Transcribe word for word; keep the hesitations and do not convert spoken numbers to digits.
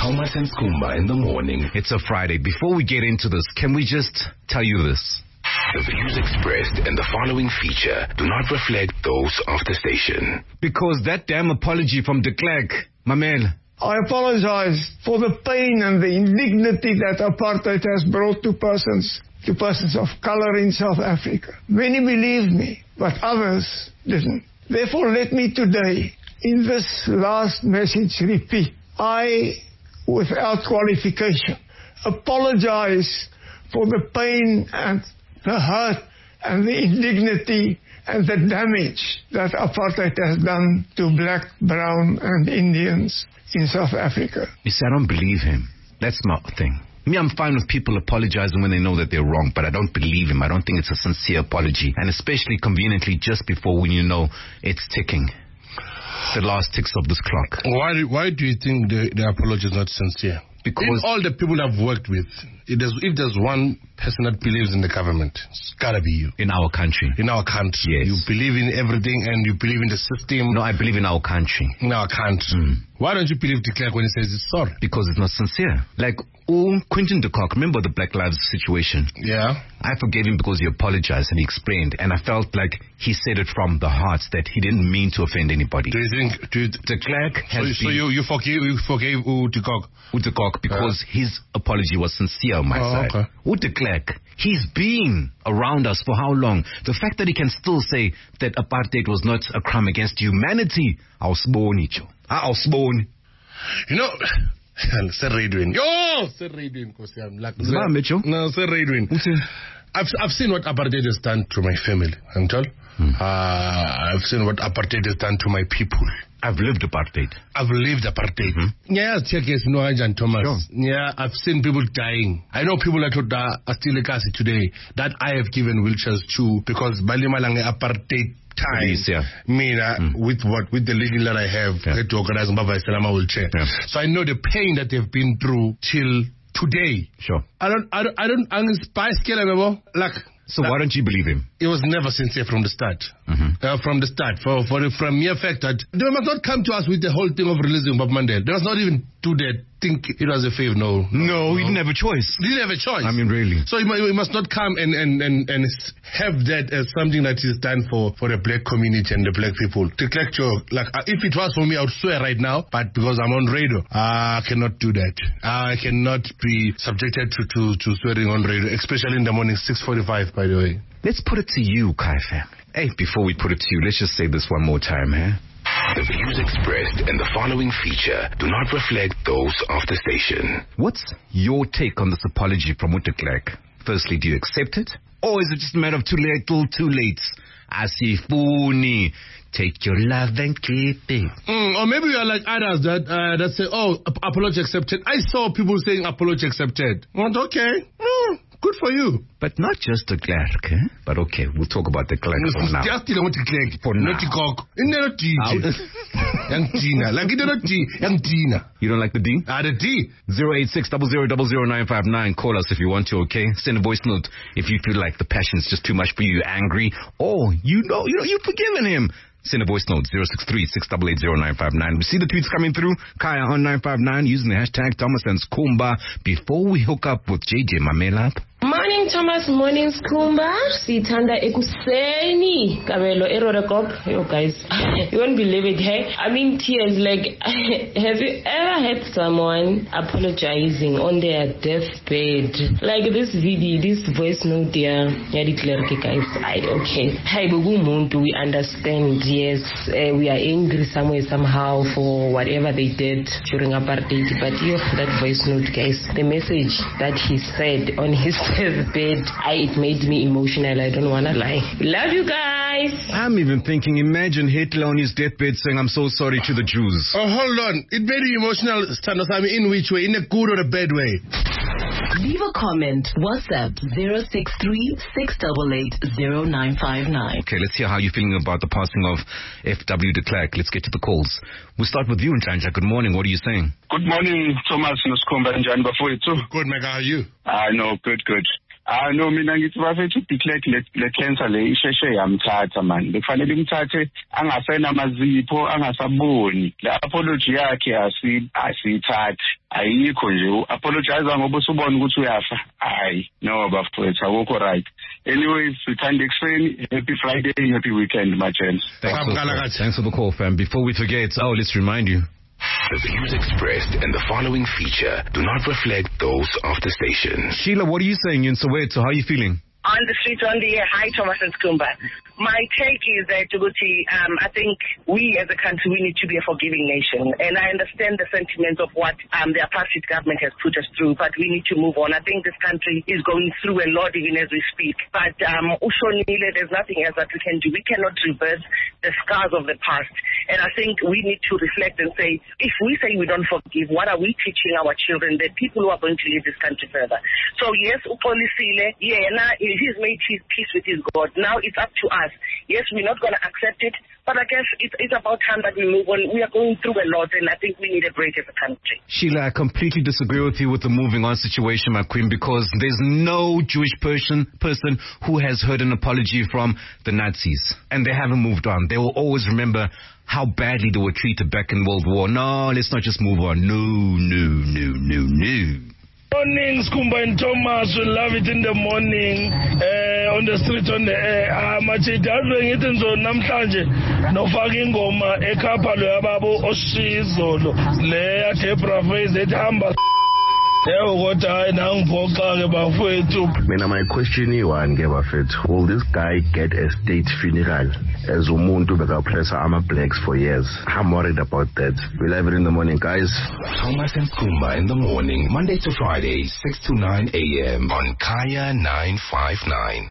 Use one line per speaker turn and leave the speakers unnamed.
Thomas and Skumba in the morning.
It's a Friday. Before we get into this, can we just tell you this?
The views expressed in the following feature do not reflect those of the station.
Because that damn apology from de Klerk, Mamel.
I apologize for the pain and the indignity that apartheid has brought to persons, to persons of color in South Africa. Many believed me, but others didn't. Therefore, let me today, in this last message, repeat, I, without qualification, apologize for the pain and the hurt and the indignity and the damage that apartheid has done to black, brown and Indians in South Africa.
You see, I don't believe him. That's my thing. Me, I'm fine with people apologizing when they know that they're wrong, but I don't believe him. I don't think it's a sincere apology, and especially conveniently just before when you know it's ticking. The last ticks of this clock.
Why, why do you think the, the apology is not sincere?
Because
in all the people I've worked with, it is, if there's one person that believes in the government, it's gotta be you.
In our country.
In our country.
Yes.
You believe in everything and you believe in the system.
No, I believe in our country.
In our country. Mm. Why don't you believe de Klerk when he says he's sorry?
Because it's not sincere. Like, oh, Quentin de Kock, remember the Black Lives situation?
Yeah.
I forgave him because he apologized and he explained, and I felt like he said it from the heart that he didn't mean to offend anybody.
Do you think do you,
de Klerk has
so, so
been...
you, you forgave, you forgave uh, de Kock?
De Kock, because uh. his apology was sincere on my
oh,
side.
Okay.
De Klerk, he's been around us for how long? The fact that he can still say that apartheid was not a crime against humanity, I'll spawn it. I'll spawn.
You know, Sir Radwin. Yo, Sir Radwin, because I'm like,
Sir, Mitchell?
No, Sir Radwin. I've I've seen what apartheid has done to my family. I'm told. Hmm. Uh, I've seen what apartheid has done to my people.
I've lived apartheid.
I've lived apartheid. Mm-hmm. Yeah, check it, no, and Thomas. Sure. Yeah, I've seen people dying. I know people that are still legacy today that I have given wheelchairs to because Balimalange apartheid time.
Police, yeah.
Me, uh, mm. with what with the legal that I have, yeah. to organize Mbaba Salama wheelchair. Yeah. So I know the pain that they've been through till today.
Sure.
I don't, I don't, I don't, I don't spice like.
So like, why don't you believe him?
It was never sincere from the start.
Mm-hmm.
Uh, from the start. For for the from mere fact that they must not come to us with the whole thing of releasing Bob Mandela. They must not even do that. Think it was a favor. No.
No, no, no. He didn't have a choice.
He didn't have a choice.
I mean, really.
So he, he must not come and, and, and, and have that as something that is done for, for the black community and the black people. To collect your, like, uh, if it was for me, I would swear right now, but because I'm on radio, uh, I cannot do that. I cannot be subjected to, to, to swearing on radio, especially in the morning, six forty-five, by the way.
Let's put it to you, Kai family. Hey, before we put it to you, let's just say this one more time, eh?
The views expressed in the following feature do not reflect those of the station.
What's your take on this apology from de Klerk? Firstly, do you accept it? Or is it just a matter of too little, too late? Asifuni, take your love and keep it.
Mm, or maybe you are like others that uh, that say, oh, ap- apology accepted. I saw people saying apology accepted. Well, okay. Mm. Good for you.
But not just de Klerk, eh? But okay, we'll talk about de Klerk for now.
Just still want de Klerk.
For now.
Not de Kock. Not D J. Young Tina. Like you don't D. Young Tina.
You don't like the D?
Ah, the D.
zero eight six zero zero zero zero nine five nine. Call us if you want to, okay? Send a voice note if you feel like the passion's just too much for you, you're angry, or you know, you know, you've forgiven him. Send a voice note, zero six three, six eight eight, zero nine five nine. We see the tweets coming through. Kaya on nine five nine using the hashtag Thomas and Skumba. Before we hook up with J J Mamela.
Morning Thomas, morning Skumba. Sitanda ekuseni. Kabelo Erorekop. Yo guys, you won't believe it, hey? I'm in tears. Like, have you ever had someone apologizing on their deathbed? Like this video, this voice note there. Yeah, de Klerk, guys. I, okay. Hi, Bugumuntu, we understand. Yes, uh, we are angry somewhere, somehow, for whatever they did during apartheid. But you have that voice note, guys. The message that he said on his deathbed, I, it made me emotional. I don't want to lie. Love you guys.
I'm even thinking, imagine Hitler on his deathbed saying, I'm so sorry to the Jews.
Oh, hold on. It made me emotional, Stanos. I mean, in which way? In a good or a bad way?
Leave a comment. WhatsApp zero six three, six eight eight, zero nine five nine.
Okay, let's hear how you're feeling about the passing of F W de Klerk. Let's get to the calls. We'll start with you, Njanja. Good morning. What are you saying?
Good morning, Thomas Noskomba and Jan Bafoy too.
Good, Mega. How are you?
I uh, know. Good, good. Ah no, mina ngithi bafethu declare le le cancer le isheshe yamthatha man. Bekufanele imthathe angasena amazipho, angasaboni. Le apology yakhe asi asithathe. Ayikho nje apologize ngoba usubona ukuthi uyafa. Hayi, no bafethu awukho right. Anyways, sithanda ekuseni, happy Friday, happy weekend, my gents.
Thanks for, thanks for the call, fam. Before we forget, oh, let's remind you.
The views expressed in the following feature do not reflect those of the station.
Sheila, what are you saying in Soweto? How are you feeling?
On the street, on the air. Hi, Thomas and Skumba. My take is that, Djibouti, um, I think we as a country, we need to be a forgiving nation. And I understand the sentiment of what um, the apartheid government has put us through, but we need to move on. I think this country is going through a lot even as we speak. But um, Ushonile, there's nothing else that we can do. We cannot reverse the scars of the past. And I think we need to reflect and say, if we say we don't forgive, what are we teaching our children, the people who are going to lead this country further? So yes, Upolisile, yeah, now he's made his peace with his God. Now it's up to us. Yes, we're not going to accept it, but I guess it's, it's about time that we move on. We are going through a lot, and I think we need a break as a country.
Sheila, I completely disagree with you with the moving on situation, my queen, because there's no Jewish person, person who has heard an apology from the Nazis, and they haven't moved on. They will always remember how badly they were treated back in World War. No, let's not just move on. No, no, no, no, no.
Morning, Skumba and Thomas. We love it in the morning. Uh, on the street, on the air. Ah, machete. Adweng ithi nzo namhlanje nofaka ingoma ekhapha lo yababo osizolo le ya Debra Face ethi hamba.
Mina, my question is one, will this guy get a state funeral as umuntu bekapressa ama blacks for years? I'm worried about that. We'll have it in the morning, guys.
Thomas and Skumba in the morning, Monday to Friday, six to nine a.m. on Kaya nine five nine.